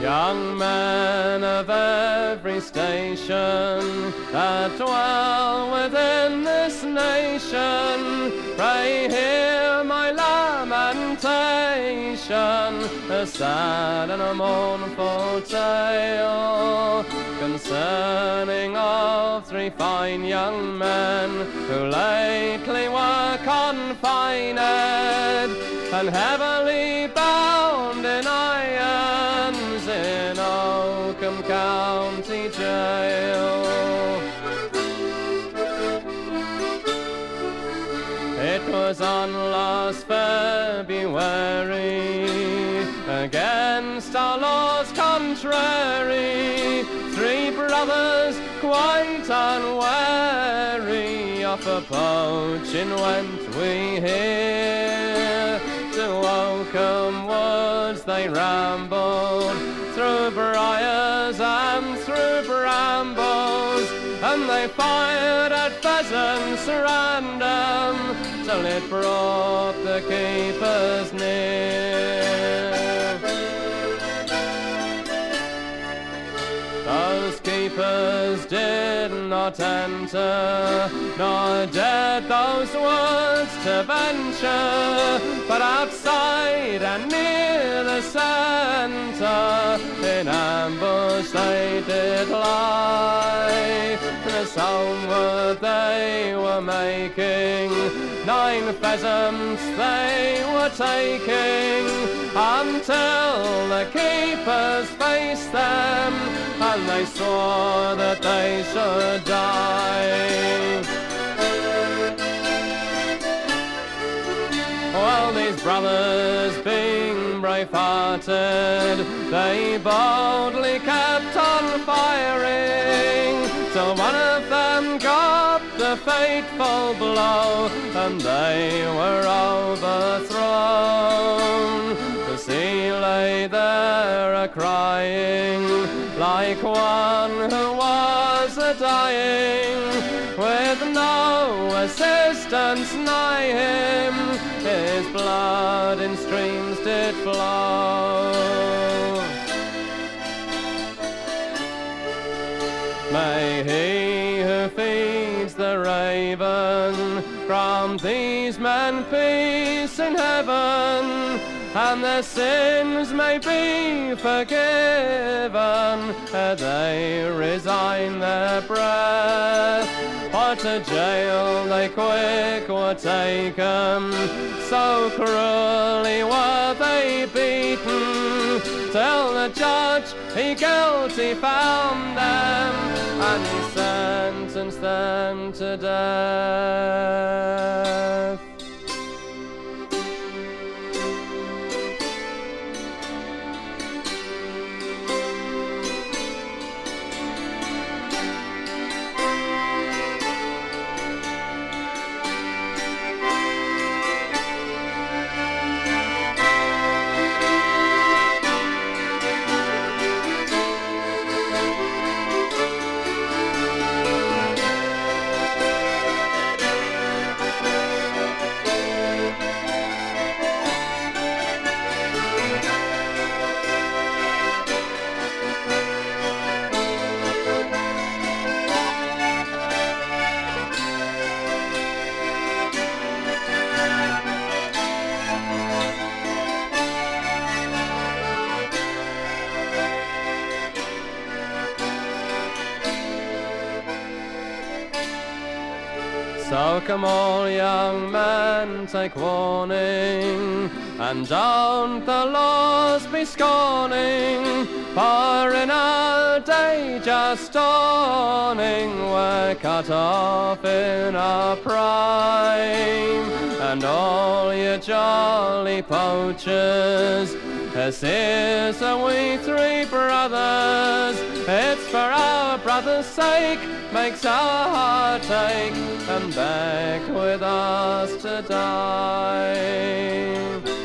Young men of every station that dwell within this nation, pray hear my lamentation, a sad and a mournful tale concerning of three fine young men who lately were confined and heavily bound in irons in Oakham County Jail. It was on last February, against our laws contrary, three brothers quite unwary of a poaching went we here. To Oakham woods they rambled, through briars and through brambles, and they fired at pheasants random, till it brought the keepers near. Those keepers did not enter, nor dared those woods to venture, but outside and near the centre, in ambush they did lie. As homeward they were making, 9 pheasants they were taking, until the keepers faced them, and they swore that they should die. Well, these brothers being brave-hearted, they boldly kept on firing, till one of them got the fateful blow, and they were overthrown. The sea lay there a-crying, like one who was a-dying, with no assistance nigh him, his blood in streams did flow. May he who feeds the raven from these men peace in heaven, and their sins may be forgiven ere they resign their breath, or to jail they quick were taken, so cruelly were they beaten, till the judge he guilty found them, and he sentenced them to death. So come all young men, take warning, and don't the laws be scorning, for in our day just dawning we're cut off in our prime, and all you jolly poachers, as here's are we three brothers, it's for our brother's sake, makes our heart ache, and beg with us to die.